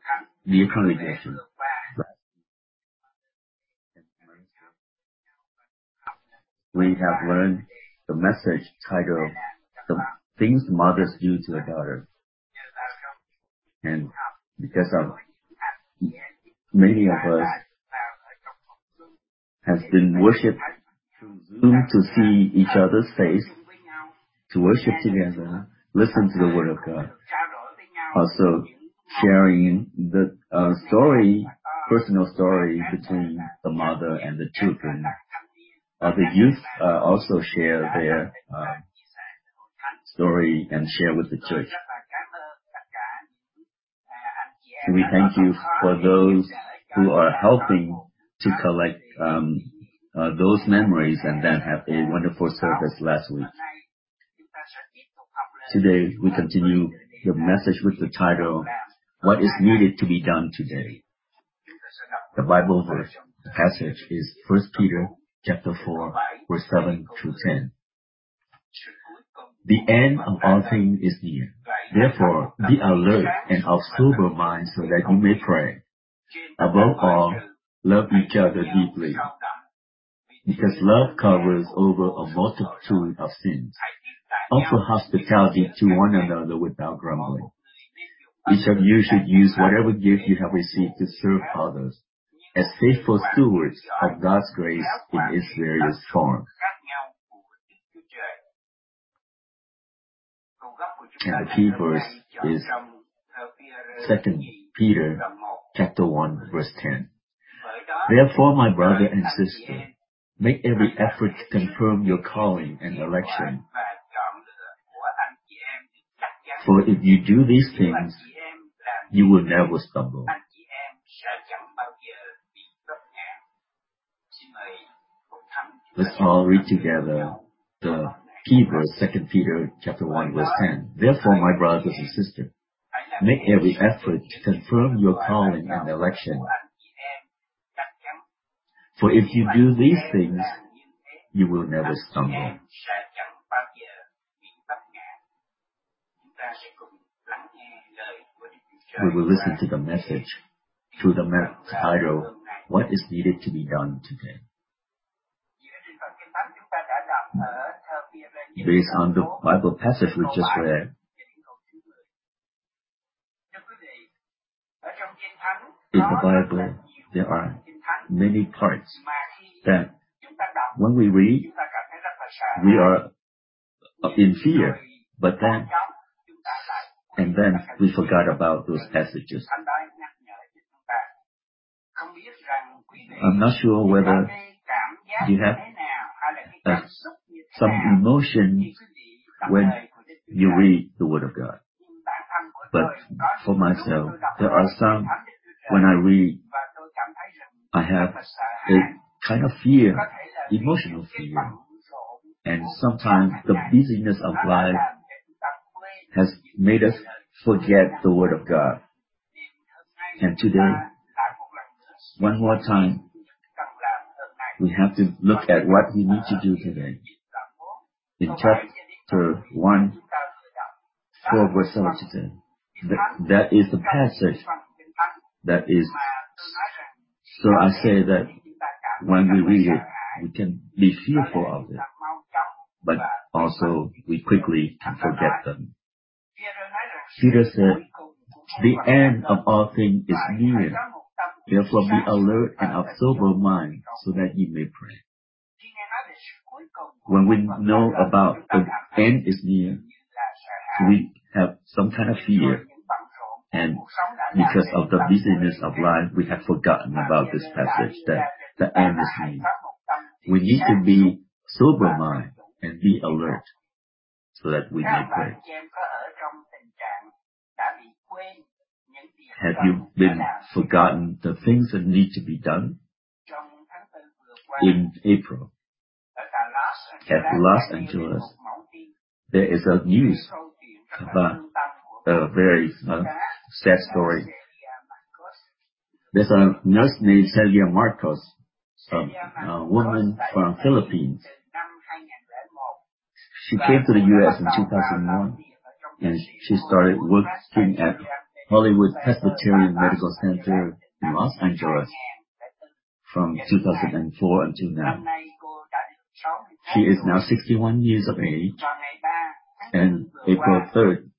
Dear congregation, we have learned the message titled "The Things Mothers Do to a Daughter," and because of many of us has been worshipped through Zoom to see each other's face, to worship together, listen to the Word of God, also sharing the personal story between the mother and the children. The youth also share their story and share with the church. We thank you for those who are helping to collect those memories and then have a wonderful service last week. Today we continue the message with the title, "What is needed to be done today?" The Bible verse, the passage is 1 Peter chapter 4, verse 7 through 10. The end of all things is near. Therefore, be alert and of sober mind so that you may pray. Above all, love each other deeply, because love covers over a multitude of sins. Offer hospitality to one another without grumbling. Each of you should use whatever gift you have received to serve others, as faithful stewards of God's grace in its various forms. And the key verse is 2 Peter chapter 1, verse 10. Therefore, my brother and sister, make every effort to confirm your calling and election. For if you do these things, you will never stumble. Let's all read together the key verse, 2 Peter chapter 1, verse 10. Therefore, my brothers and sisters, make every effort to confirm your calling and election. For if you do these things, you will never stumble. We will listen to the message through the title, "What is needed to be done today?" Based on the Bible passage we just read, in the Bible there are many parts that when we read, we are in fear, but then we forgot about those passages. I'm not sure whether you have some emotion when you read the Word of God. But for myself, there are some, when I read, I have a kind of fear, emotional fear. And sometimes the busyness of life has made us forget the Word of God. And today, one more time, we have to look at what we need to do today. In chapter 1, 4 verse 7, that is the passage that is, so I say that when we read it, we can be fearful of it, but also we quickly can forget them. Peter said, the end of all things is near. Therefore be alert and of sober mind so that you may pray. When we know about the end is near, we have some kind of fear. And because of the busyness of life, we have forgotten about this passage that the end is near. We need to be sober mind and be alert so that we may pray. Have you been forgotten the things that need to be done? In April, at Los Angeles, there is a news about a very sad story. There's a nurse named Celia Marcos, a woman from Philippines. She came to the U.S. in 2001, and she started working at Hollywood Presbyterian Medical Center in Los Angeles from 2004 until now. She is now 61 years of age, and April 3rd,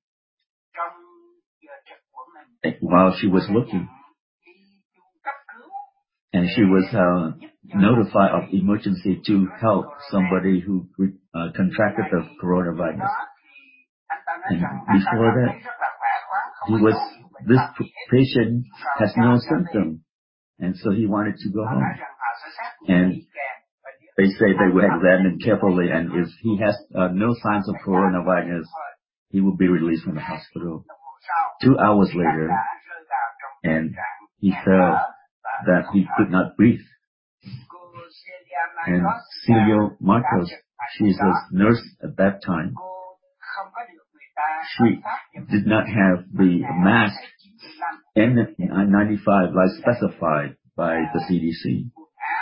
while she was looking, and she was notified of emergency to help somebody who contracted the coronavirus. And before that, this patient has no symptom, and so he wanted to go home. And they say they will examine carefully, and if he has no signs of coronavirus, he will be released from the hospital. 2 hours later, and he felt that he could not breathe. And Celia Marcos, she's a nurse at that time. She did not have the mask N95 like specified by the CDC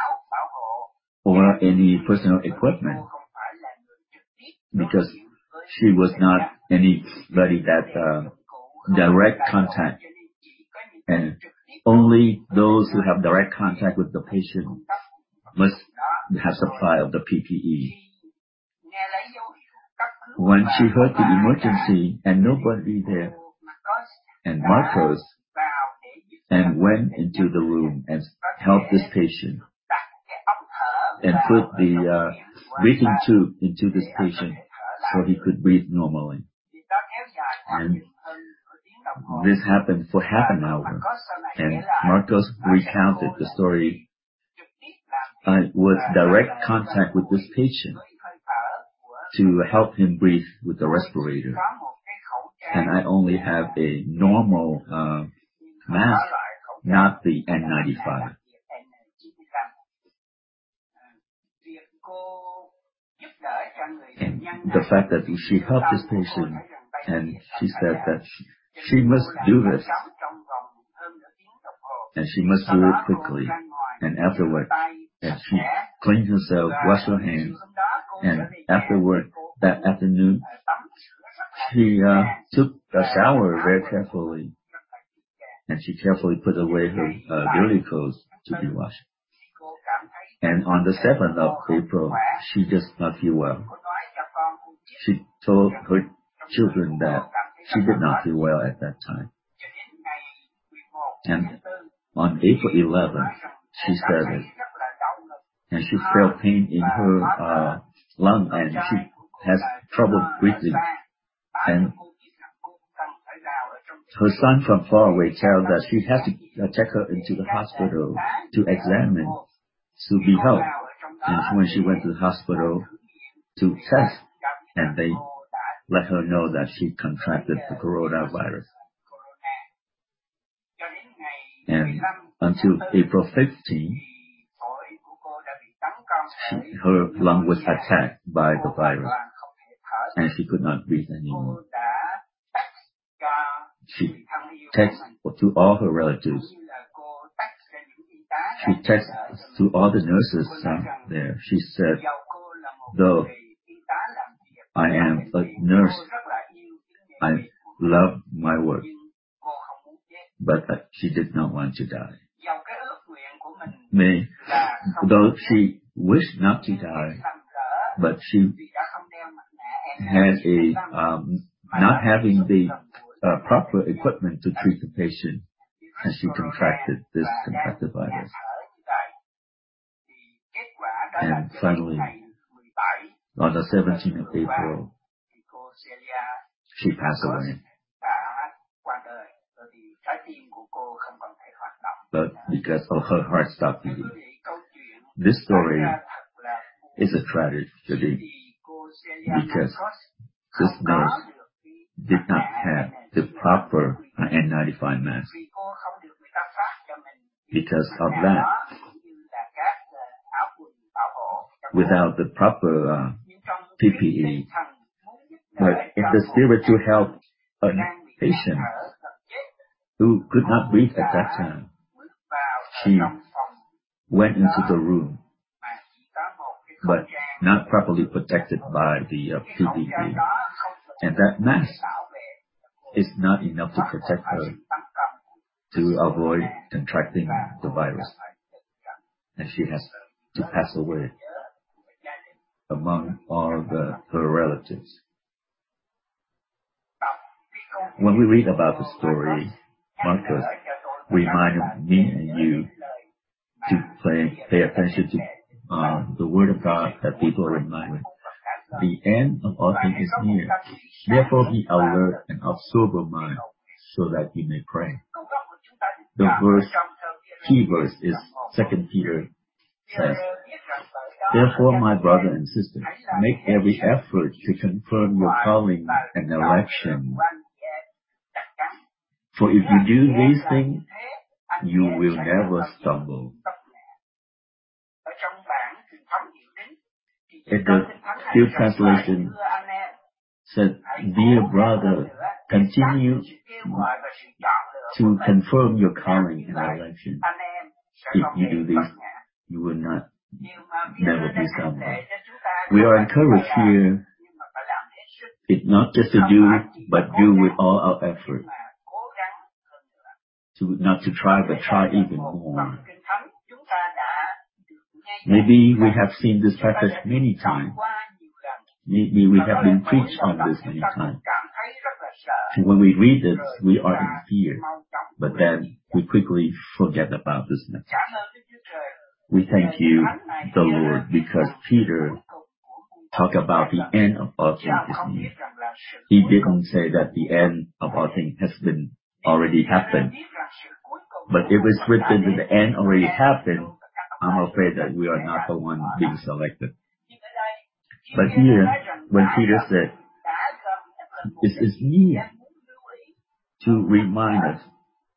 or any personal equipment, because she was not anybody that direct contact, and only those who have direct contact with the patient must have supply of the PPE. When she heard the emergency and nobody there, and Marcos and went into the room and helped this patient and put the breathing tube into this patient so he could breathe normally. And this happened for half an hour, and Marcos recounted the story. I was direct contact with this patient to help him breathe with the respirator, and I only have a normal mask, not the N95. And the fact that she helped this patient, and she said that she must do this, and she must do it quickly, and afterward, and she cleaned herself, washed her hands, and afterward, that afternoon, she took a shower very carefully, and she carefully put away her dirty clothes to be washed. And on the 7th of April, she just not feel well. She told her children that she did not feel well at that time. And on April 11th, she said it, and she felt pain in her lung, and she has trouble breathing. And her son from far away tells that she has to take her into the hospital to examine, to be helped. And when she went to the hospital to test, and they let her know that she contracted the coronavirus. And until April 15, her lung was attacked by the virus, and she could not breathe anymore. She texted to all her relatives. She texted to all the nurses there. She said, though I am a nurse, I love my work, but she did not want to die. Though she wished not to die, but she had not having the proper equipment to treat the patient, and she contracted this contracted virus. And finally, on the 17th of April, she passed away. But because of her heart stopped beating. This story is a tragedy because this nurse did not have the proper N95 mask. Because of that, without the proper PPE, but in the spirit to help a patient who could not breathe at that time, she went into the room, but not properly protected by the PPE. And that mask is not enough to protect her. to avoid contracting the virus. And she has to pass away among all her relatives. When we read about the story, Marcus reminded me and you to pay attention to the Word of God that people are reminded. The end of all things is near. Therefore be alert and of sober mind, so that you may pray. The key verse is 2 Peter says, therefore, my brother and sister, make every effort to confirm your calling and election. For if you do these things, you will never stumble. In the Field Translation said, dear brother, continue to confirm your calling and election. If you do this, you will never be stumbled. We are encouraged here, it's not just to do, but do with all our effort. Not to try, but try even more. Maybe we have seen this passage many times. Maybe we have been preached on this many times. And when we read it, we are in fear. But then we quickly forget about this message. We thank you, the Lord, because Peter talked about the end of all things is near. He didn't say that the end of all things has been already happened. But if it's written that the end already happened, I'm afraid that we are not the one being selected. But here, when Peter said, it is near to remind us,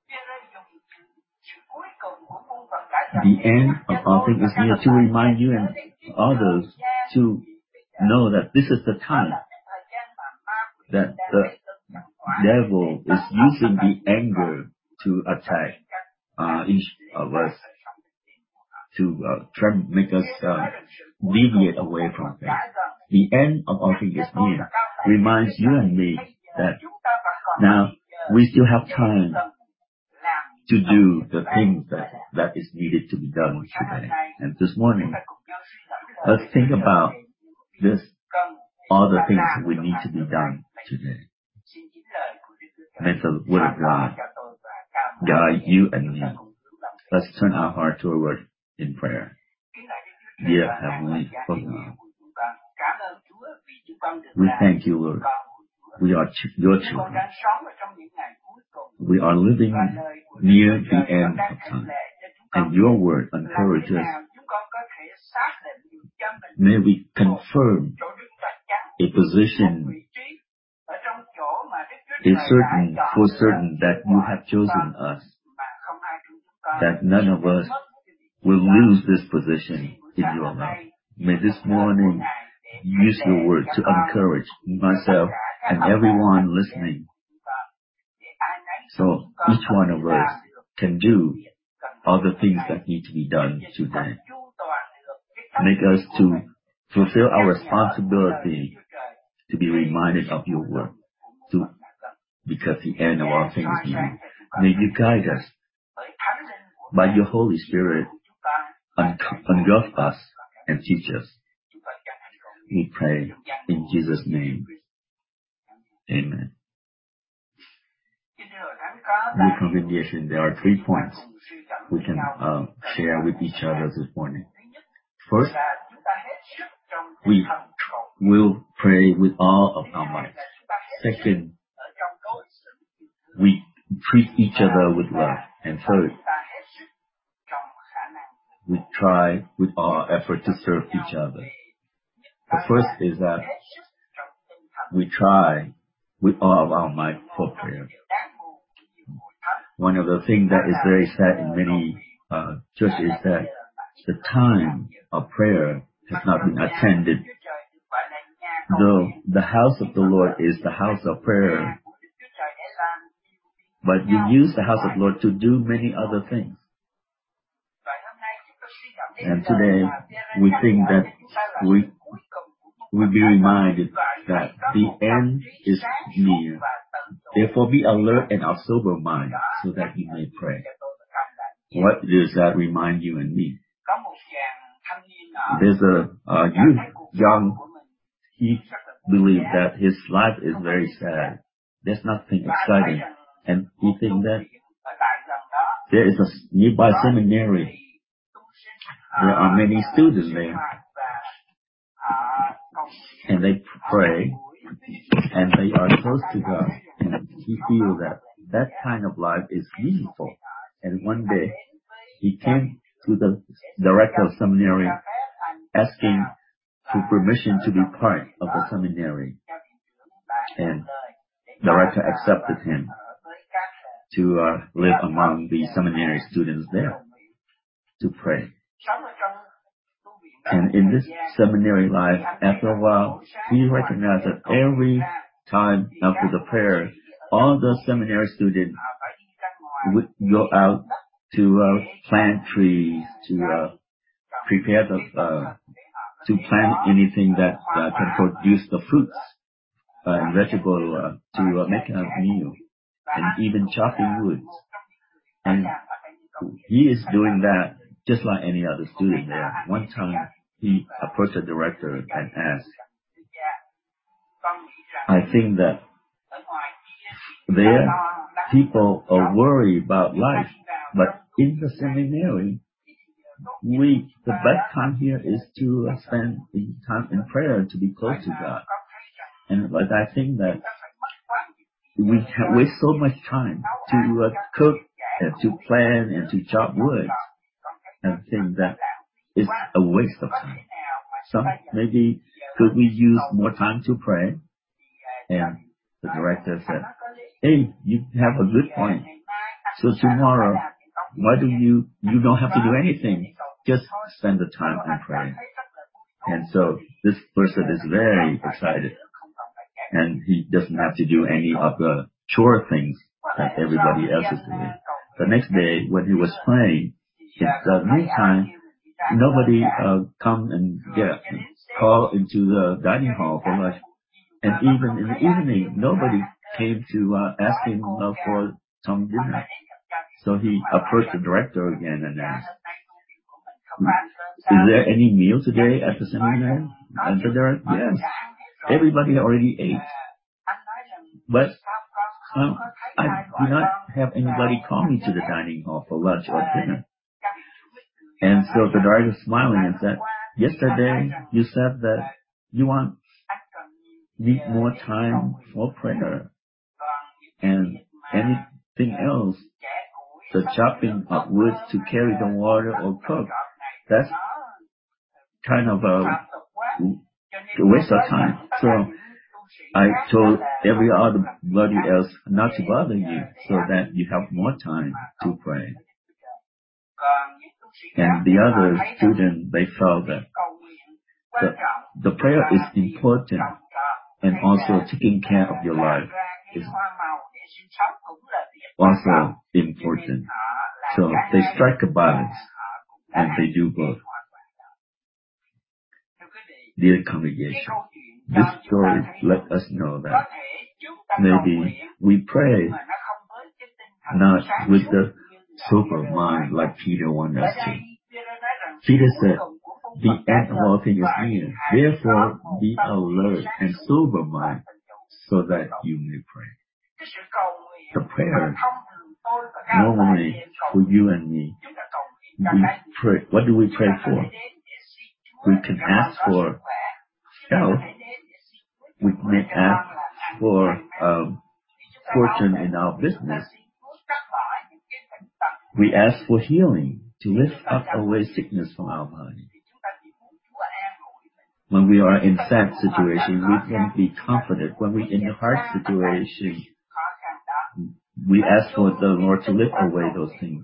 the end of all things is near, to remind you and others to know that this is the time that the devil is using the anger to attack each of us, to try to make us deviate away from faith. The end of all things is near reminds you and me that now we still have time to do the things that is needed to be done today. And this morning, let's think about this, all the things we need to be done today. May the Word of God guide you and me. Let's turn our heart toward in prayer. Dear Heavenly Father, we thank you, Lord. We are your children. We are living near the end of time, and your word encourages us. May we confirm a position for certain that you have chosen us, that none of us will lose this position in your love. May this morning use your word to encourage myself and everyone listening, so each one of us can do all the things that need to be done today. Make us to fulfill our responsibility to be reminded of your word, because the end of all things is near. May you guide us by your Holy Spirit, engulf us and teach us. We pray in Jesus' name. Amen. With congregation, there are 3 points we can share with each other this morning. First, we will pray with all of our might. Second, we treat each other with love. And third, we try with all our effort to serve each other. The first is that we try with all of our might for prayer. One of the things that is very sad in many churches is that the time of prayer has not been attended. Though the house of the Lord is the house of prayer, but we use the house of the Lord to do many other things. And today, we think that we be reminded that the end is near. Therefore be alert and of sober mind so that you may pray. What does that remind you and me? There's a young, he believes that his life is very sad. There's nothing exciting. And he thinks that there is a nearby seminary. There are many students there. And they pray, and they are close to God. And he feels that that kind of life is meaningful. And one day, he came to the director of seminary asking for permission to be part of the seminary. And the director accepted him to live among the seminary students there to pray. And in this seminary life, after a while, he recognized that every time after the prayer, all the seminary students would go out to plant trees, to prepare to plant anything that can produce the fruits and vegetable to make a meal, and even chopping woods. And he is doing that just like any other student there. One time he approached the director and asked, I think that there people are worried about life, but in the seminary, the best time here is to spend time in prayer, to be close to God. And but I think that we waste so much time to cook and to plant and to chop wood, and think that it's a waste of time. So maybe could we use more time to pray? And the director said, hey, you have a good point. So tomorrow, why do you don't have to do anything. Just spend the time and pray. And so this person is very excited. And he doesn't have to do any of the chore things that everybody else is doing. The next day, when he was praying, in the meantime, nobody come and call into the dining hall for lunch. And even in the evening, nobody came to ask him for some dinner. So he approached the director again and asked, is there any meal today at the seminary? And the director, yes. Everybody already ate. But I do not have anybody call me to the dining hall for lunch or dinner. And so the director smiling and said, yesterday you said that you need more time for prayer. And anything else, the chopping of wood to carry the water or cook, that's kind of a waste of time. So I told everybody else not to bother you so that you have more time to pray. And the other students, they felt that the prayer is important, and also taking care of your life is also important. So they strike a balance, and they do both. Dear congregation, this story let us know that maybe we pray not with the sober mind like Peter wanted us to. Peter said, the end of all things is near. Therefore, be alert and sober mind so that you may pray. The prayer, normally for you and me, we pray. What do we pray for? We can ask for health. We may ask for fortune in our business. We ask for healing, to lift up away sickness from our body. When we are in sad situation, we can be confident. When we're in a hard situation, we ask for the Lord to lift away those things.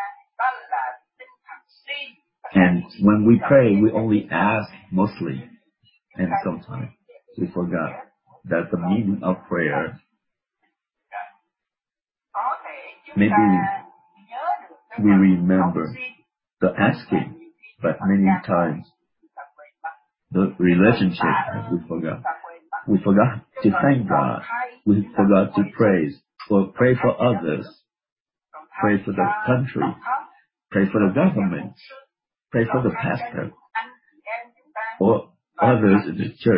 And when we pray, we only ask mostly. And sometimes we forgot that the meaning of prayer, maybe we remember the asking, but many times the relationship we forgot. We forgot to thank God. We forgot to praise or pray for others, pray for the country, pray for the government, pray for the pastor, or others in the church,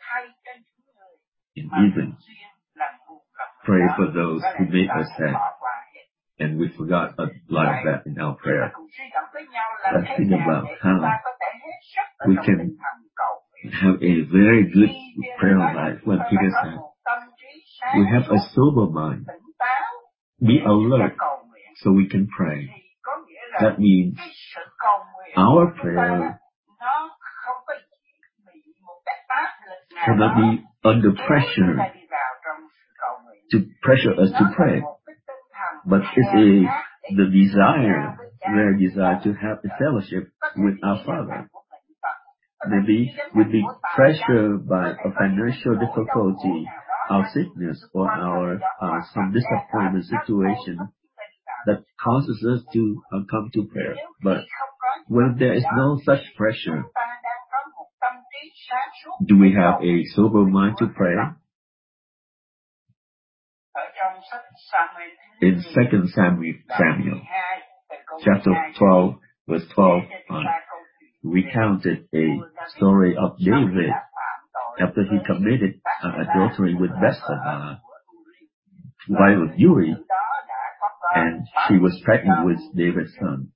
and even pray for those who made us sad. And we forgot a lot of that in our prayer. Let's think about how we can have a very good prayer life. When Peter said, we have a sober mind, be alert so we can pray. That means our prayer cannot be under pressure to pressure us to pray, but it's the desire, their desire to have a fellowship with our Father. Maybe we'd be pressured by a financial difficulty, our sickness, or our some disappointment situation that causes us to come to prayer. But when there is no such pressure, do we have a sober mind to pray? In 2 Samuel, chapter 12, verse 12, recounted a story of David after he committed adultery with Bathsheba, wife of Uriah, and she was pregnant with David's son.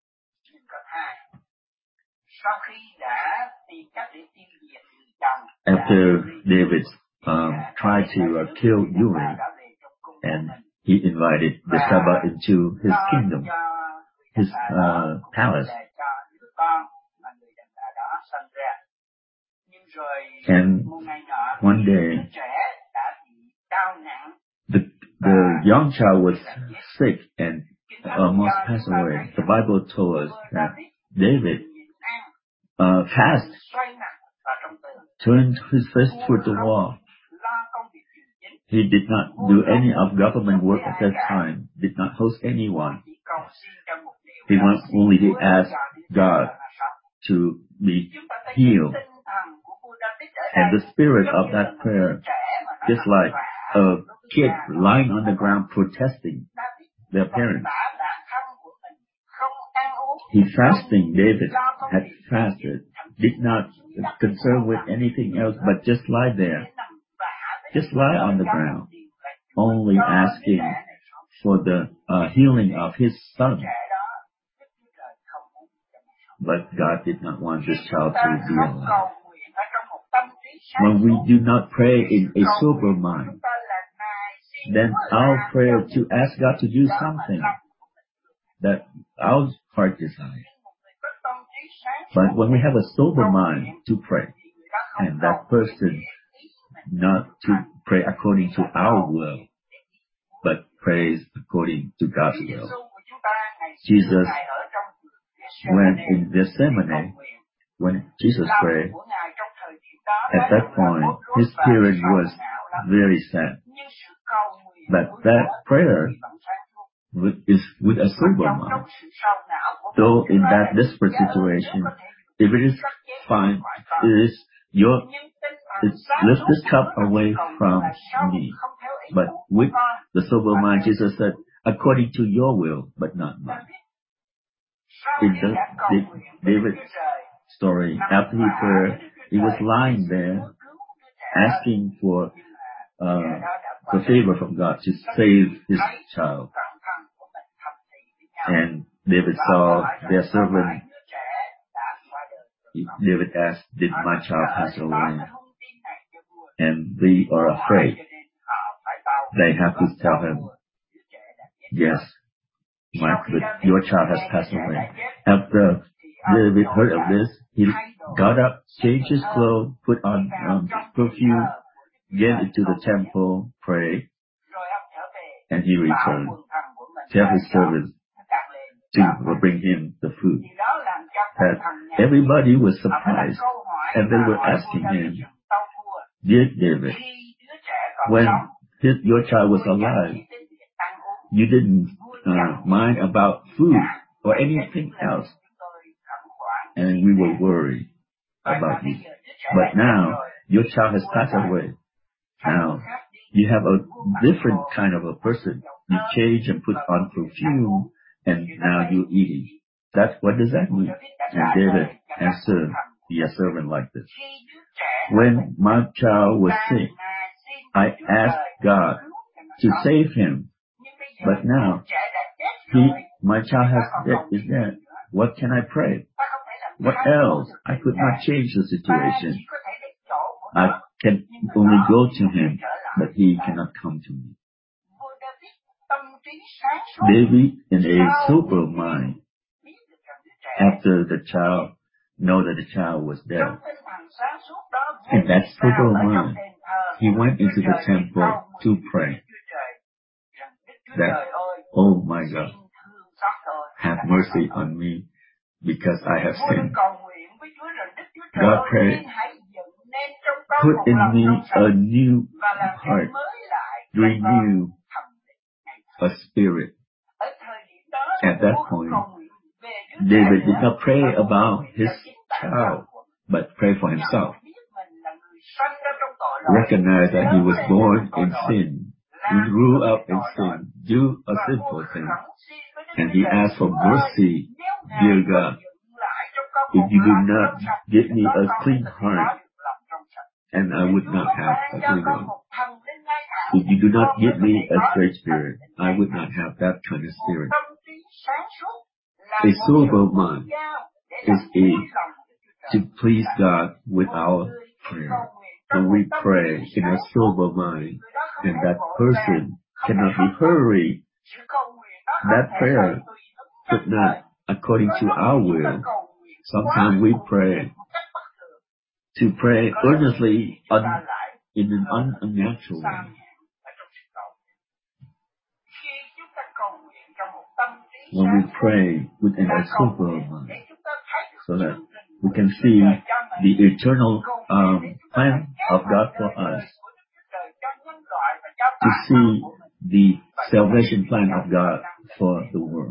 After David tried to kill Uriah, and he invited Bathsheba into his kingdom, his palace. And one day, the young child was sick and almost passed away. The Bible told us that David fasted, turned his face toward the wall. He did not do any of government work at that time, did not host anyone. He only asked God to be healed. And the spirit of that prayer, just like a kid lying on the ground protesting their parents. He fasting, David had fasted, did not concern with anything else but just lie there. Just lie on the ground, only asking for the healing of his son. But God did not want this child to be alive. When we do not pray in a sober mind, then our prayer to ask God to do something that our heart desires. But when we have a sober mind to pray, and that person not to pray according to our will, but prays according to God's will. Jesus, when in Gethsemane, when Jesus prayed, at that point, his spirit was very sad. But that prayer is with a sober mind. Though in that desperate situation, if it is fine, lift this cup away from me. But with the sober mind, Jesus said, according to your will, but not mine. In the David story, after he prayed, he was lying there asking for the favor from God to save his child. And David saw their servant. David asked, did my child pass away? And they are afraid. They have to tell him, yes, your child has passed away. After David heard of this, he got up, changed his clothes, put on perfume, went into the temple, prayed, and he returned. Tell his servants to bring him the food. That everybody was surprised, and they were asking him, dear David, when your child was alive, you didn't mind about food or anything else, and we were worried about you. But now, your child has passed away. Now, you have a different kind of a person. You change and put on perfume, and now you're eating. What does that mean? And David answered the servant like this. When my child was sick, I asked God to save him. But now, my child is dead. What can I pray? What else? I could not change the situation. I can only go to him, but he cannot come to me. David, in a sober mind, after the child know that the child was dead, in that sober mind, he went into the temple to pray that, oh my God, have mercy on me because I have sinned. God prayed, put in me a new heart, renew a spirit. At that point, David did not pray about his child, but pray for himself. Recognize that he was born in sin. He grew up in sin, do a sinful thing. And he asked for mercy, dear God. If you do not give me a clean heart, and I would not have a clean heart. If you do not give me a straight spirit, I would not have that kind of spirit. A sober mind is to please God with our prayer. When we pray in a sober mind, and that person cannot be hurried, that prayer could not, according to our will. Sometimes we pray earnestly in an unnatural way. When we pray within a sober mind, so that we can see the eternal plan of God for us, to see the salvation plan of God for the world.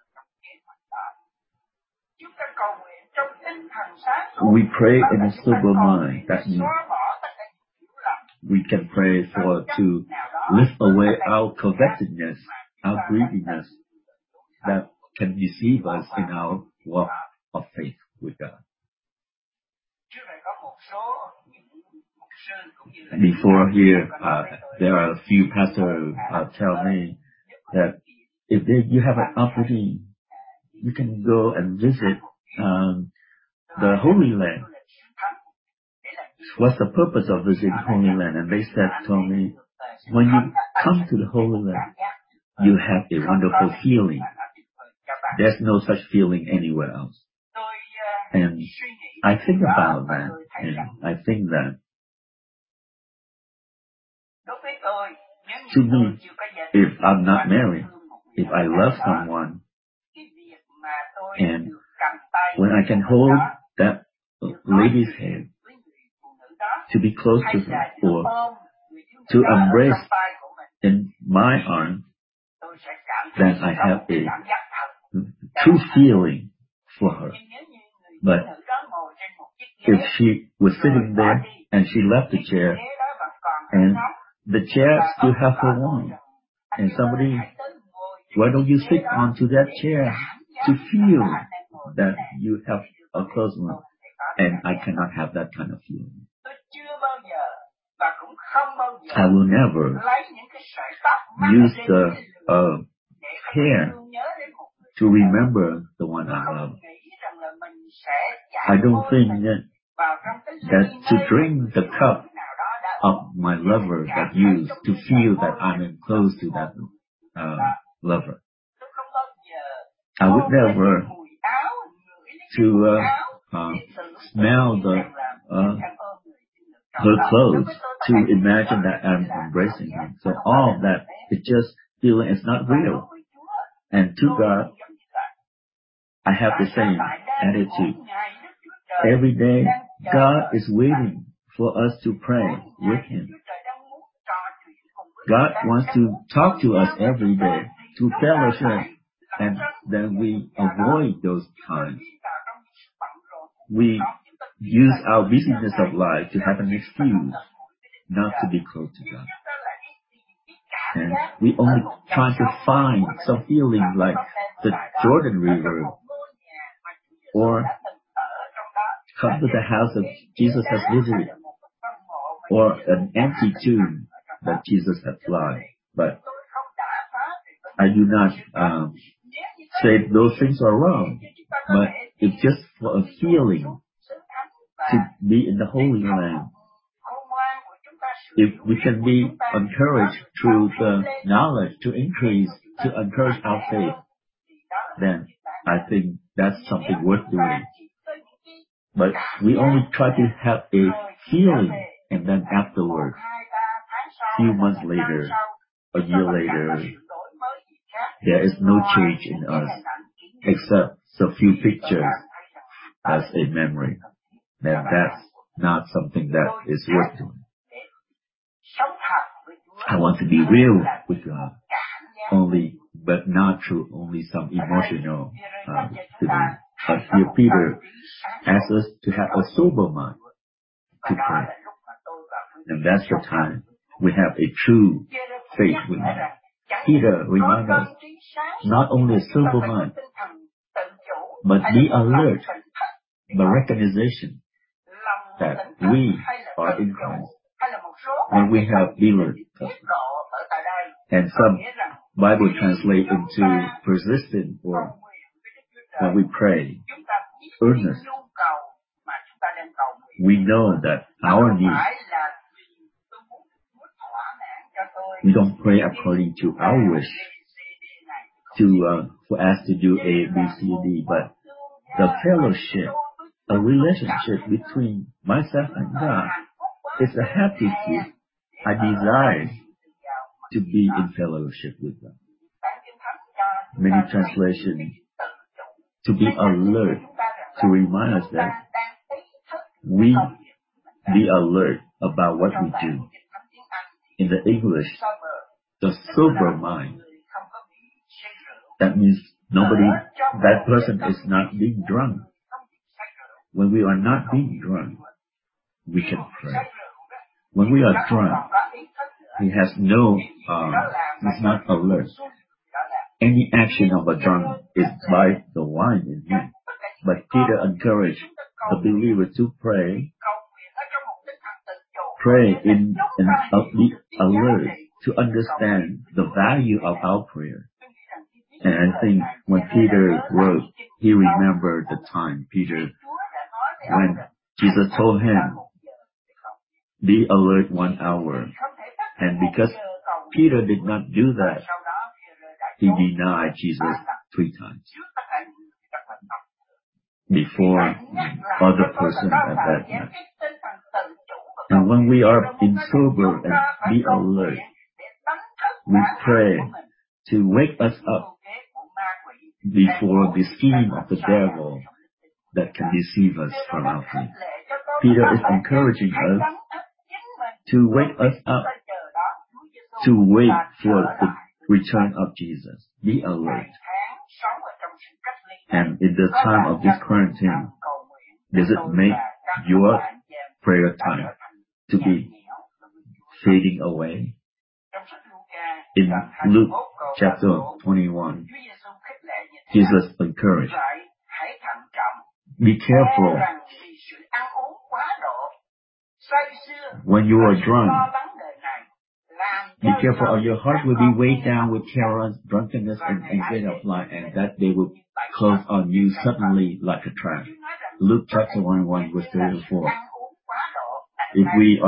We pray in a sober mind. That means we can pray to lift away our covetousness, our greediness that can deceive us in our walk of faith with God. Before here, there are a few pastors tell me that if you have an opportunity, you can go and visit the Holy Land. What's the purpose of visiting Holy Land? And they told me, when you come to the Holy Land, you have a wonderful feeling. There's no such feeling anywhere else. And I think about that, and I think that to me, if I'm not married, if I love someone, and when I can hold that lady's hand, to be close to her, or to embrace in my arms, then I have a true feeling for her. But if she was sitting there and she left the chair, and the chair still have her warmth, and somebody, why don't you sit onto that chair to feel that you have a close one? And I cannot have that kind of feeling. I will never use the hair to remember the one I love. I don't think that to drink the cup of my lover that used to feel that I'm close to that lover. I would never to smell her clothes to imagine that I'm embracing her. So all of that is just feeling, it's not real. And to God, I have the same attitude. Every day, God is waiting for us to pray with Him. God wants to talk to us every day, to fellowship, and then we avoid those times. We use our busyness of life to have an excuse not to be close to God. And we only try to find some feeling like the Jordan River, or come to the house that Jesus has visited, or an empty tomb that Jesus has lied. But I do not say those things are wrong, but it's just for a feeling to be in the Holy Land. If we can be encouraged through the knowledge to increase, to encourage our faith, then I think that's something worth doing. But we only try to have a feeling, and then afterwards, few months later, a year later, there is no change in us, except a few pictures as a memory. Then that's not something that is worth doing. I want to be real with God, but not through only some emotional feeling. But here Peter asks us to have a sober mind to pray. And that's the time we have a true faith with God. Peter reminds us not only a sober mind, but be alert, the recognition that we are in Christ. And we have alert. And some Bible translate into persistent, or when we pray, earnest. We know that our needs, we don't pray according to our wish for us to do A, B, C, D, but the fellowship, a relationship between myself and God is a happy gift. I desire to be in fellowship with God. Many translations, to be alert, to remind us that we be alert about what we do. In the English, the sober mind. That means that person is not being drunk. When we are not being drunk, we can pray. When we are drunk, he has he's not alert. Any action of a drunk is by the wine in him. But Peter encouraged the believer to pray in be alert to understand the value of our prayer. And I think when Peter wrote, he remembered the time when Jesus told him, be alert 1 hour. And because Peter did not do that, he denied Jesus 3 times before other person at that night. And when we are in sober and be alert, we pray to wake us up before the scheme of the devil that can deceive us from our faith. Peter is encouraging us to wake us up, to wait for the return of Jesus. Be alert. And in the time of this quarantine, does it make your prayer time to be fading away? In Luke chapter 21, Jesus encouraged, be careful when you are drunk. Be careful, or your heart will be weighed down with terror, drunkenness, and anxiety of life, and that they will close on you suddenly like a trap. Luke chapter 1, verse 34. If we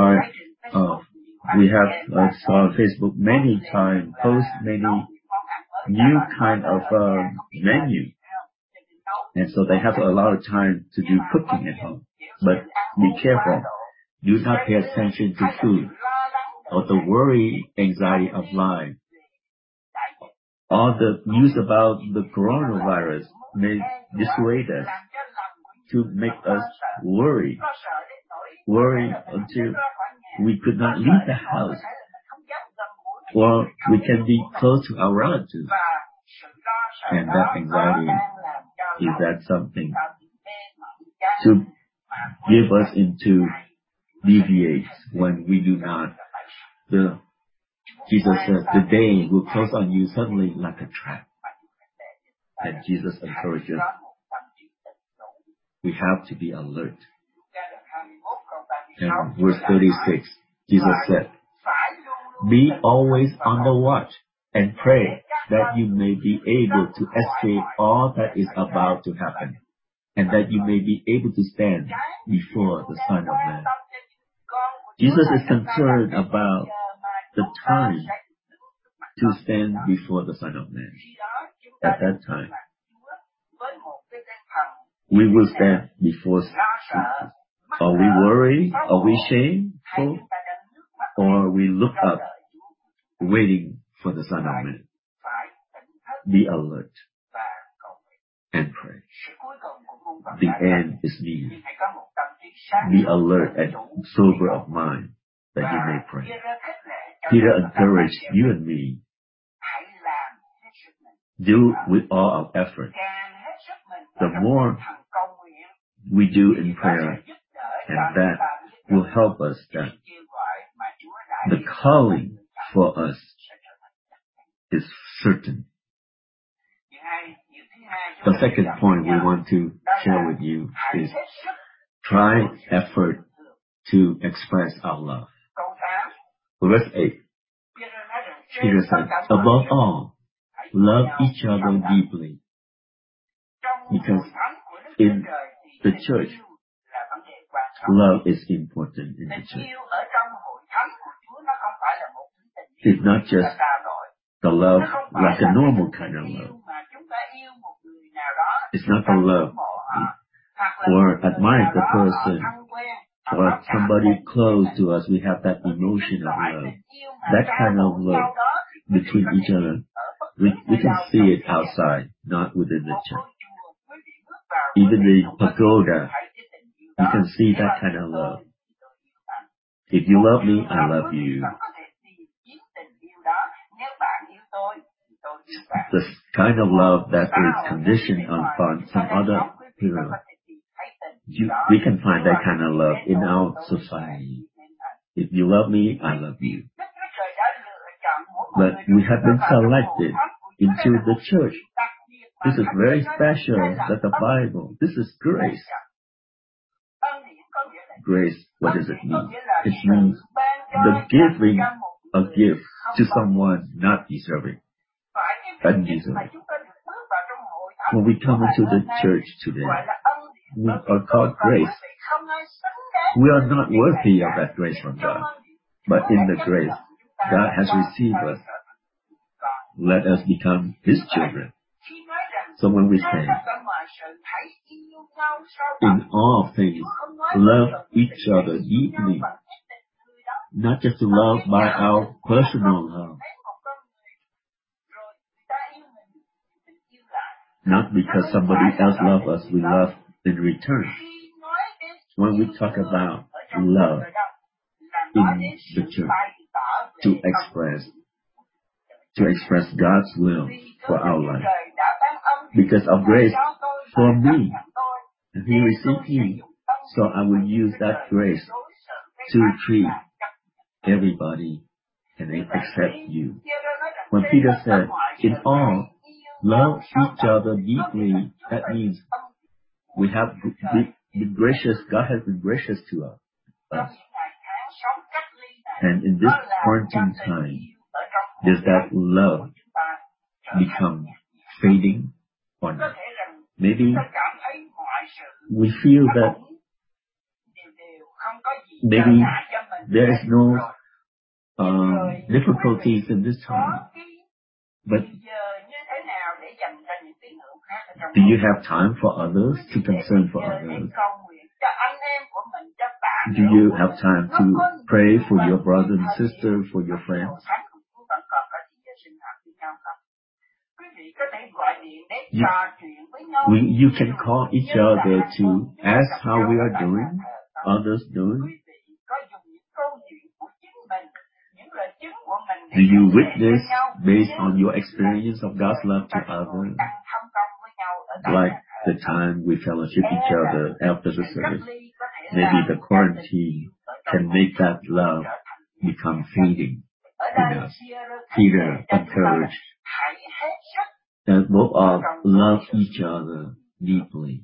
have on Facebook many times, post many new kind of menu, and so they have a lot of time to do cooking at home. But be careful, do not pay attention to food or the worry, anxiety of life. All the news about the coronavirus may dissuade us to make us worry until we could not leave the house, or we can be close to our relatives. And that anxiety, is that something to give us into deviates, when we do not. Jesus said, the day will close on you suddenly like a trap. And Jesus encourages, we have to be alert. And verse 36, Jesus said, be always on the watch and pray that you may be able to escape all that is about to happen, and that you may be able to stand before the Son of Man. Jesus is concerned about the time to stand before the Son of Man. At that time, we will stand before. Are we worried? Are we shameful? Or we look up, waiting for the Son of Man? Be alert and pray. The end is near. Be alert and sober of mind, that you may pray. Peter encouraged you and me, do with all our effort. The more we do in prayer, and that will help us, that the calling for us is certain. The second point we want to share with you is try effort to express our love. Verse 8, Peter said, above all, love each other deeply. Because in the church, love is important in the church. It's not just the love like a normal kind of love. It's not the love or admire the person or somebody close to us. We have that emotion of love. That kind of love between each other. We can see it outside, not within the church. Even the pagoda, you can see that kind of love. If you love me, I love you. The kind of love that is conditioned upon some other people. We can find that kind of love in our society. If you love me, I love you. But we have been selected into the church. This is very special that the Bible, this is grace. Grace, what does it mean? It means the giving a gift to someone not deserving. Undeserving. When we come into the church today, we are called grace. We are not worthy of that grace from God. But in the grace, God has received us. Let us become His children. So when we say, in all things, love each other deeply, not just to love by our personal love, not because somebody else loves us, we love in return. When we talk about love in the church, to express God's will for our life. Because of grace for me, and He received me, so I will use that grace to treat everybody and accept you. When Peter said, in all, love each other deeply, that means we have been gracious, God has been gracious to us. And in this quarantine time, does that love become fading or not? Maybe we feel that maybe there is no difficulties in this time. But do you have time for others, to concern for others? Do you have time to pray for your brother and sister, for your friends? You can call each other to ask how we are doing, others doing. Do you witness based on your experience of God's love to others? Like the time we fellowship each other after the service. Maybe the quarantine can make that love become fading in us. Peter encouraged that both of love each other deeply.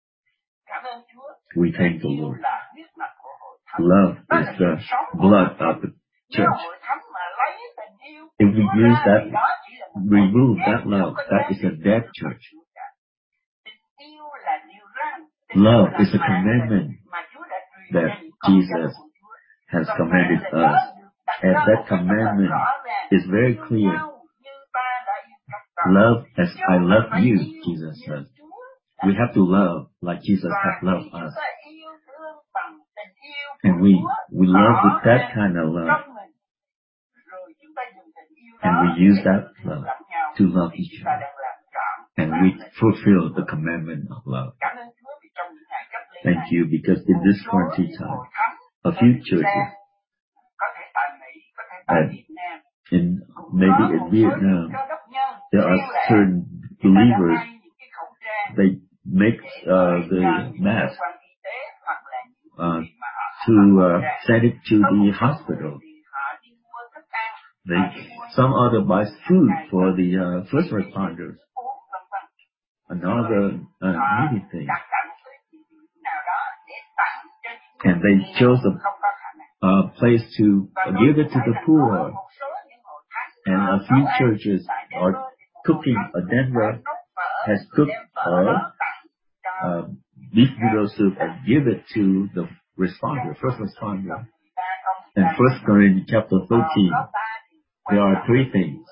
We thank the Lord. Love is the blood of the church. If we use that, remove that love, that is a dead church. Love is a commandment that Jesus has commanded us. And that commandment is very clear. Love as I love you, Jesus says. We have to love like Jesus has loved us. And we love with that kind of love. And we use that love to love each other. And we fulfill the commandment of love. Thank you, because in this quarantine time, a few churches, and maybe in Vietnam, there are certain believers, they make the mask to send it to the hospital. Some other buys food for the first responders. Another many things. And they chose a place to give it to the poor. And a few churches are cooking. Denver has cooked beef noodle soup and give it to the first responder. In 1 Corinthians chapter 13, there are three things: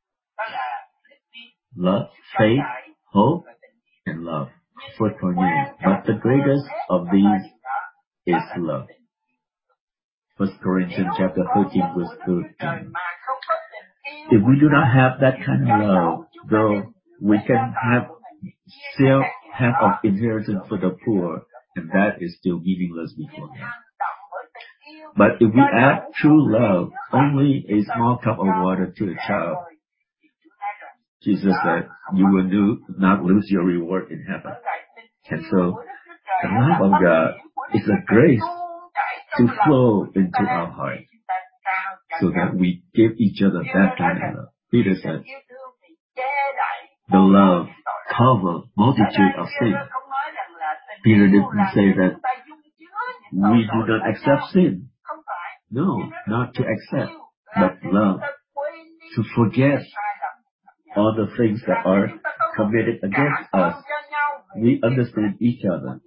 love, faith, hope, and love. 1 Corinthians. But the greatest of these is love. 1 Corinthians chapter 13, verse 13. If we do not have that kind of love, though we can still have an inheritance for the poor, and that is still meaningless before God. But if we add true love, only a small cup of water to a child, Jesus said, you will not lose your reward in heaven. And so, the love of God is a grace to flow into our heart, so that we give each other that kind of love. Peter said, the love covers multitude of sins. Peter didn't say that we do not accept sin. No, not to accept, but love. To forget all the things that are committed against us. We understand each other.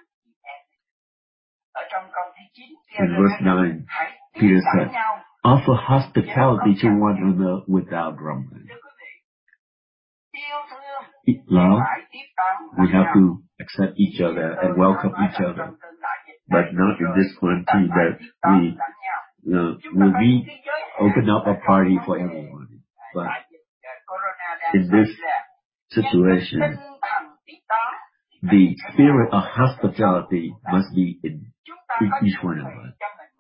In verse 9, Peter said, offer hospitality to one another without grumbling. Love, we have to accept each other and welcome each other. But not in this quarantine that we open up a party for everyone. But in this situation, the spirit of hospitality must be in each one of us.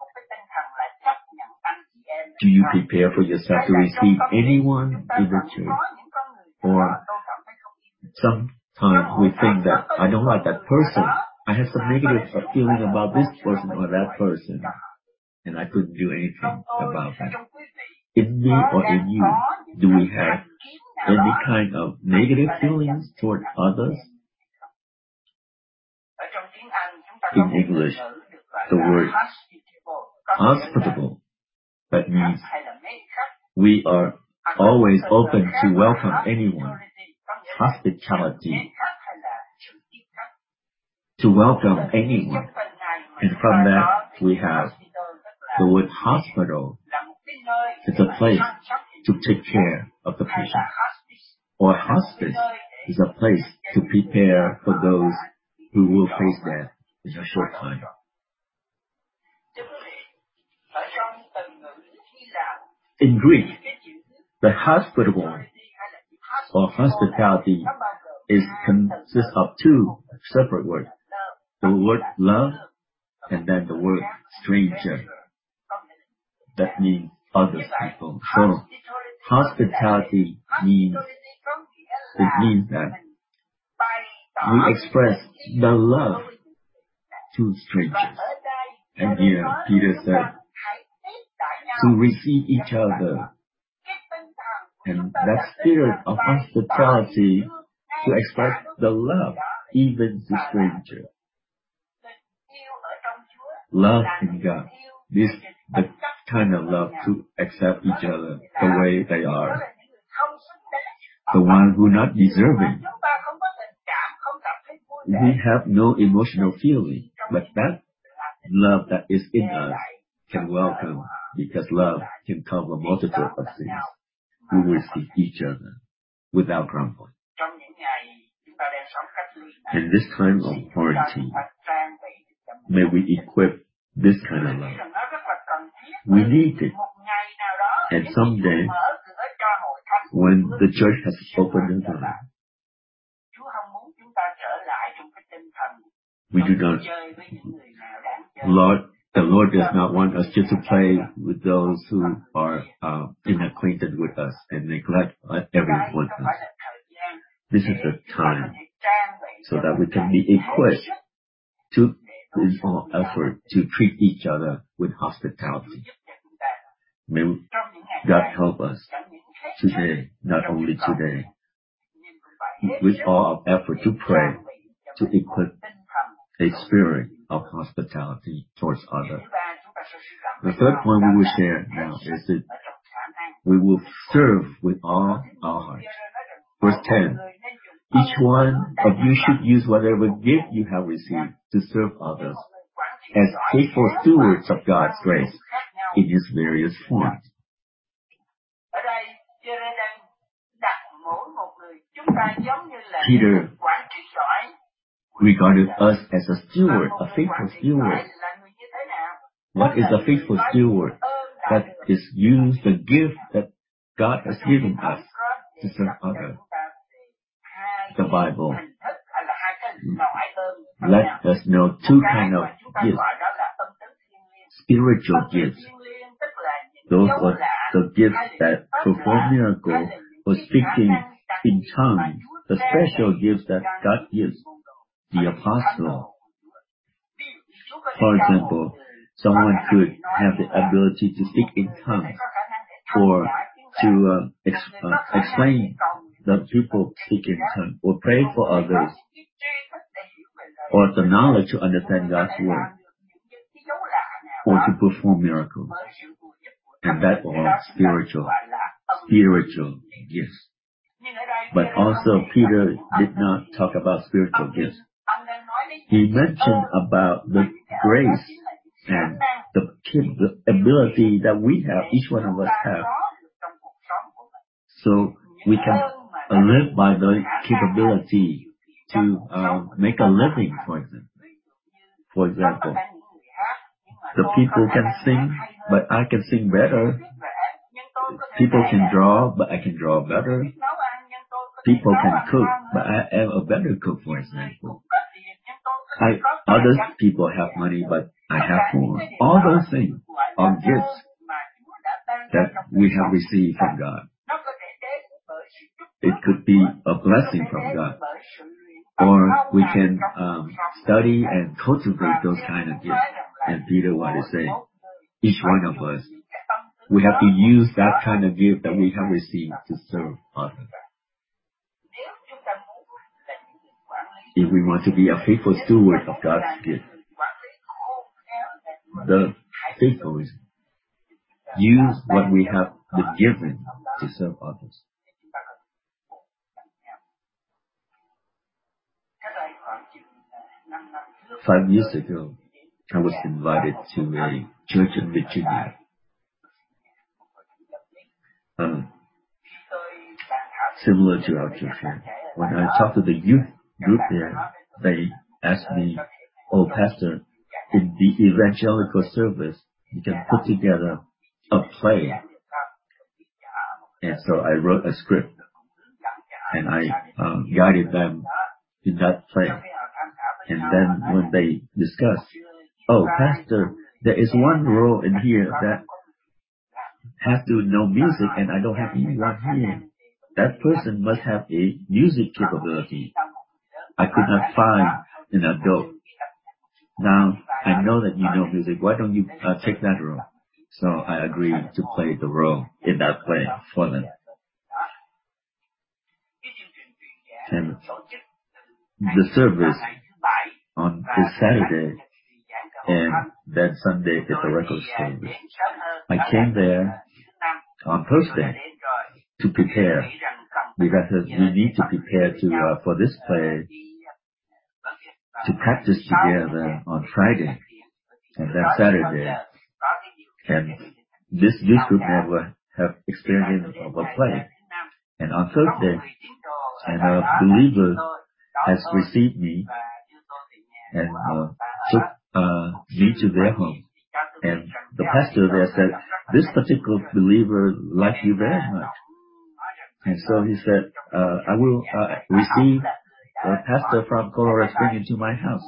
Do you prepare for yourself to receive anyone in the church? Or sometimes we think that I don't like that person. I have some negative feeling about this person or that person, and I couldn't do anything about that. In me or in you, do we have any kind of negative feelings toward others? In English, the word hospitable, that means we are always open to welcome anyone. Hospitality, to welcome anyone. And from that we have the word hospital. It's a place to take care of the patient. Or hospice is a place to prepare for those who will face death in a short time. In Greek, the hospitable or hospitality consists of two separate words. The word love and then the word stranger. That means other people. So hospitality means that we express the love to strangers. And here Peter said, to receive each other, and that spirit of hospitality to express the love even to strangers. Love in God. This the kind of love to accept each other the way they are. The one who not deserving. We have no emotional feeling, but that love that is in us can welcome, because love can cover a multitude of sins. We will see each other without grumbling. In this time of quarantine, may we equip this kind of love. We need it. And someday, when the church has opened again, we do not, the Lord does not want us just to play with those who are unacquainted with us and neglect everyone else. This is the time so that we can be equipped to, in all effort, to treat each other with hospitality. May God help us today, not only today, with all our effort to pray, to equip a spirit of hospitality towards others. The third point we will share now is that we will serve with all our heart. Verse 10, each one of you should use whatever gift you have received to serve others as faithful stewards of God's grace in its various forms. Peter regarded us as a steward, a faithful steward. What is a faithful steward? That is use the gift that God has given us to serve others. The Bible let us know two kinds of gifts. Spiritual gifts. Those are the gifts that perform miracles or speaking in tongues. The special gifts that God gives the apostle. For example, someone could have the ability to speak in tongues or to explain the people speak in tongues or pray for others, or the knowledge to understand God's word, or to perform miracles. And that are spiritual gifts. But also Peter did not talk about spiritual gifts. He mentioned about the grace and the ability that we have, each one of us have. So we can live by the capability to make a living, for example. For example, the people can sing, but I can sing better. People can draw, but I can draw better. People can cook, but I am a better cook, for example. Other people have money, but I have more. All those things are gifts that we have received from God. It could be a blessing from God. Or we can study and cultivate those kind of gifts. And Peter what is saying, each one of us, we have to use that kind of gift that we have received to serve others. If we want to be a faithful steward of God's gift, the faithful is use what we have been given to serve others. Five years ago, I was invited to a church in Virginia. Similar to our church here. When I talked to the youth group there, they asked me, "Oh, Pastor, in the evangelical service, you can put together a play." And so I wrote a script, and I guided them in that play. And then when they discussed, "Oh, Pastor, there is one role in here that has to know music, and I don't have anyone here. That person must have a music capability. I could not find an adult. Now, I know that you know music. Why don't you take that role? So I agreed to play the role in that play for them. And the service on this Saturday and then Sunday is the record service. I came there on Thursday to prepare because we need to prepare to for this play to practice together on Friday and then Saturday. And this youth group never have experience of a play. And on Thursday, and a believer has received me and took me to their home. And the pastor there said, this particular believer likes you very much. And so he said, I will receive a pastor from Colorado Springs into my house.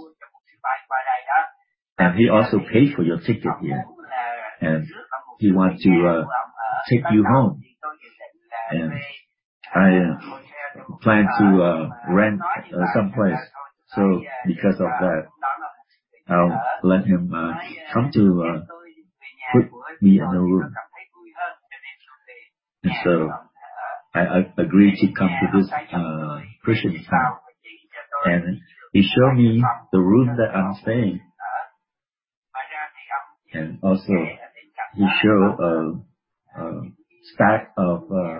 And he also paid for your ticket here. And he wants to take you home. And I plan to rent some place. So because of that, I'll let him come to put me in the room. And so I agreed to come to this Christian town. And he showed me the room that I'm staying. And also he showed a stack of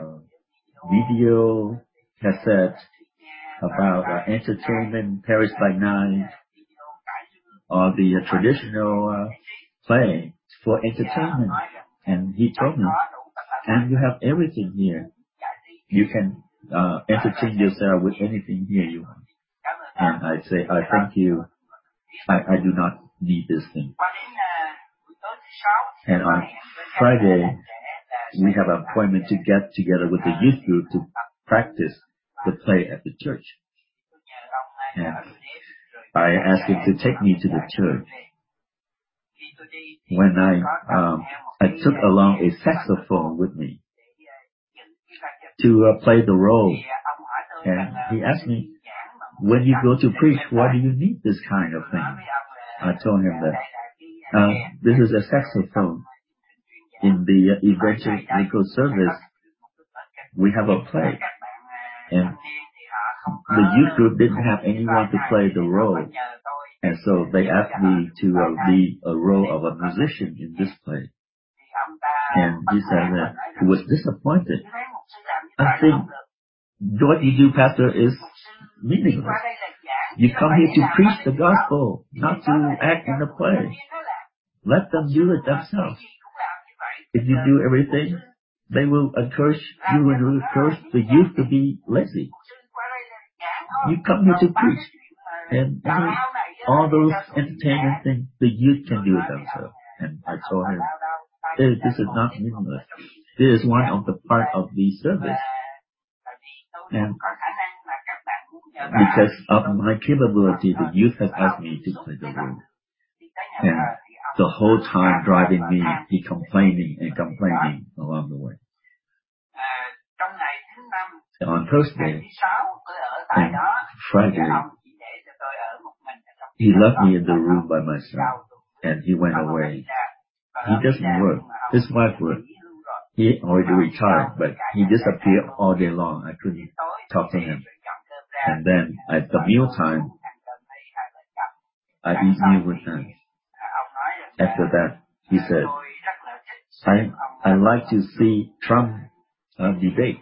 video cassettes about entertainment, Paris by Night, or the traditional play for entertainment. And he told me, and you have everything here. You can entertain yourself with anything here you want. And I say, I thank you. I do not need this thing. And on Friday, we have an appointment to get together with the youth group to practice the play at the church. And I asked him to take me to the church. When I took along a saxophone with me to play the role. And he asked me, when you go to preach, why do you need this kind of thing? I told him that this is a saxophone. In the evangelical service, we have a play. And the youth group didn't have anyone to play the role. And so they asked me to be a role of a musician in this play. And he said that he was disappointed. I think what you do, Pastor, is meaningless. You come here to preach the gospel, not to act in the play. Let them do it themselves. If you do everything, they will encourage you and encourage the youth to be lazy. You come here to preach. And all those entertainment things, the youth can do it themselves. And I told him, this is not meaningless. This is one of the part of the service. And because of my capability, the youth has asked me to play the role. And the whole time driving me, he complaining along the way. On Thursday and Friday, he left me in the room by myself, and he went away. He doesn't work. His wife works. He already retired, but he disappeared all day long. I couldn't talk to him. And then at the mealtime, I eat meal with him. After that, he said, I like to see Trump debate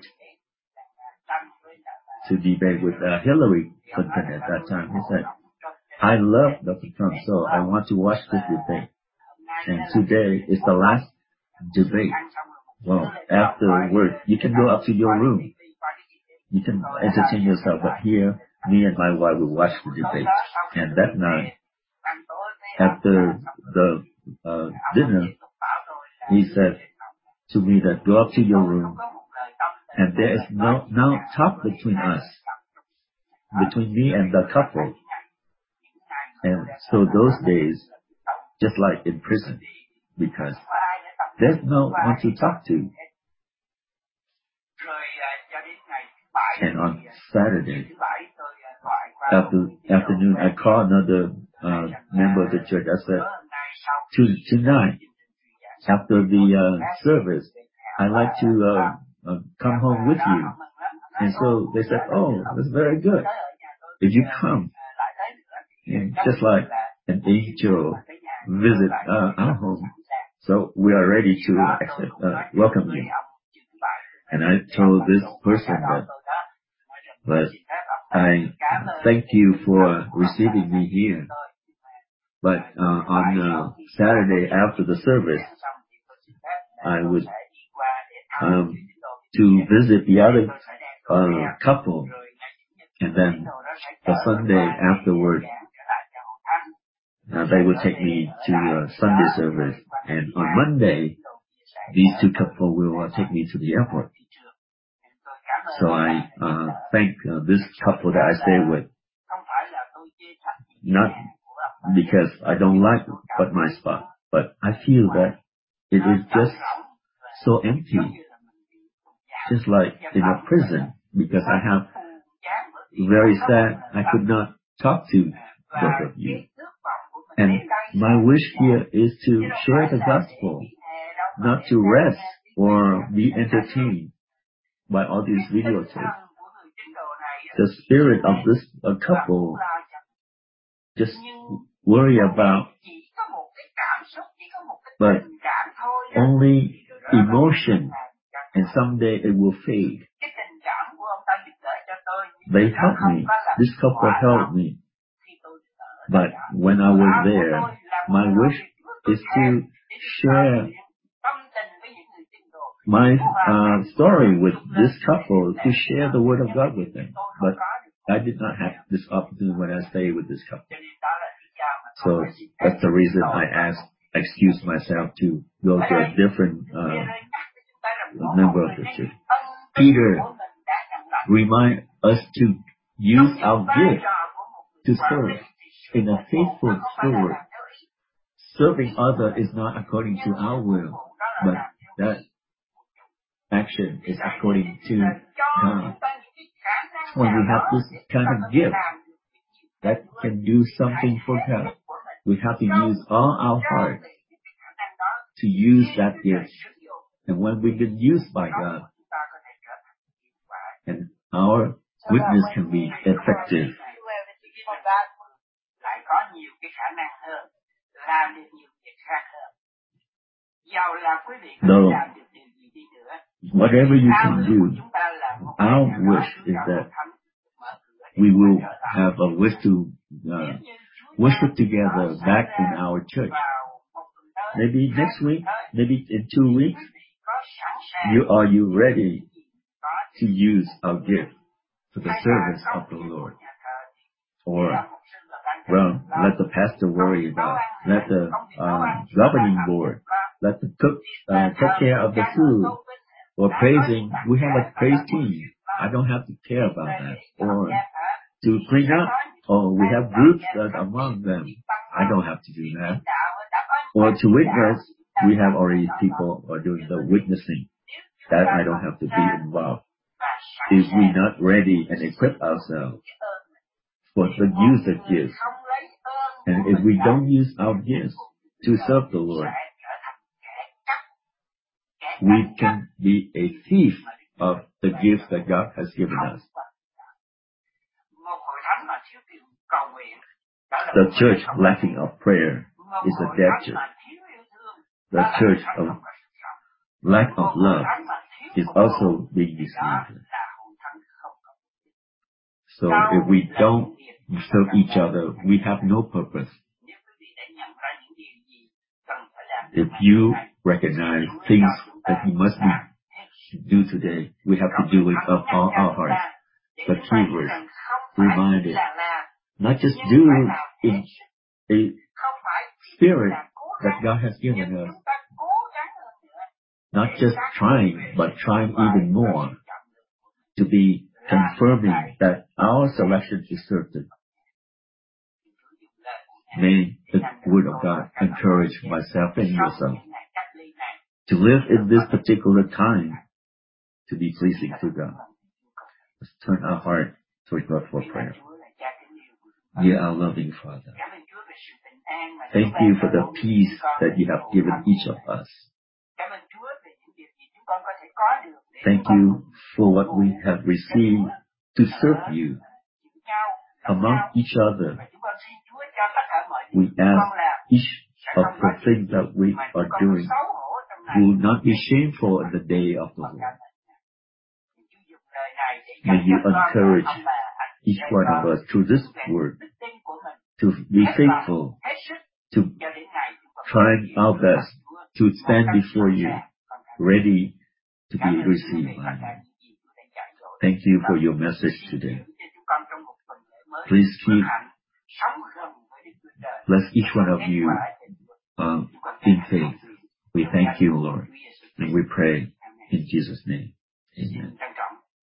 with Hillary Clinton at that time. He said, I love Dr. Trump, so I want to watch this debate. And today is the last debate. Well, afterward, you can go up to your room. You can entertain yourself, but here, me and my wife will watch the debate. And that night, after the dinner, he said to me that go up to your room, and there is no talk between us, between me and the couple. And so those days, just like in prison, because there's no one to talk to. And on Saturday afternoon, I called another member of the church, I said, tonight, after the service, I'd like to come home with you. And so they said, oh, that's very good. If you come, and just like an angel visit our home, so we are ready to welcome you. And I told this person that I thank you for receiving me here. But on Saturday after the service, I would to visit the other couple, and then the Sunday afterward, they would take me to Sunday service, and on Monday, these two couples will take me to the airport. So I thank this couple that I stay with, not because I don't like but my spot, but I feel that it is just so empty, just like in a prison, because I have very sad I could not talk to both of you. And my wish here is to share the gospel, not to rest or be entertained by all these videotapes. The spirit of this couple just worry about, but only emotion, and someday it will fade. They helped me. This couple helped me. But when I was there, my wish is to share my story with this couple, to share the word of God with them. But I did not have this opportunity when I stayed with this couple. So that's the reason I excuse myself to go to a different member of the church. Peter remind us to use our gift to serve in a faithful steward. Serving others is not according to our will, but that action is according to God. When we have this kind of gift that can do something for God, we have to use all our heart to use that gift. And when we've been used by God, and our witness can be effective. Though whatever you can do, our wish is that we will have a wish to worship together back in our church. Maybe next week, maybe in 2 weeks, are you ready to use our gift for the service of the Lord? Or, well, let the pastor worry about it. Let the governing board, let the cook take care of the food. Or praising, we have a praise team. I don't have to care about that. Or to clean up, or we have groups among them. I don't have to do that. Or to witness, we have already people who are doing the witnessing. That I don't have to be involved. If we're not ready and equip ourselves for the use of gifts, and if we don't use our gifts to serve the Lord, we can be a thief of the gifts that God has given us. The church lacking of prayer is a dead church. The church of lack of love is also being deceived. So if we don't serve each other, we have no purpose. If you recognize things that we must do today, we have to do it of all our hearts. The key word, reminded, not just do in a spirit that God has given us, not just trying, but trying even more to be confirming that our selection is certain. May the word of God encourage myself and yourself to live in this particular time to be pleasing to God. Let's turn our heart toward God for prayer. Dear our loving Father, Thank you for the peace that you have given each of us. Thank you for what we have received to serve you among each other. We ask each of the things that we are doing will not be shameful in the day of the Lord. May you encourage each one of us through this word to be faithful, to try our best to stand before you, ready to be received by you. Thank you for your message today. Please bless each one of you in faith. We thank you, Lord, and we pray in Jesus' name. Amen.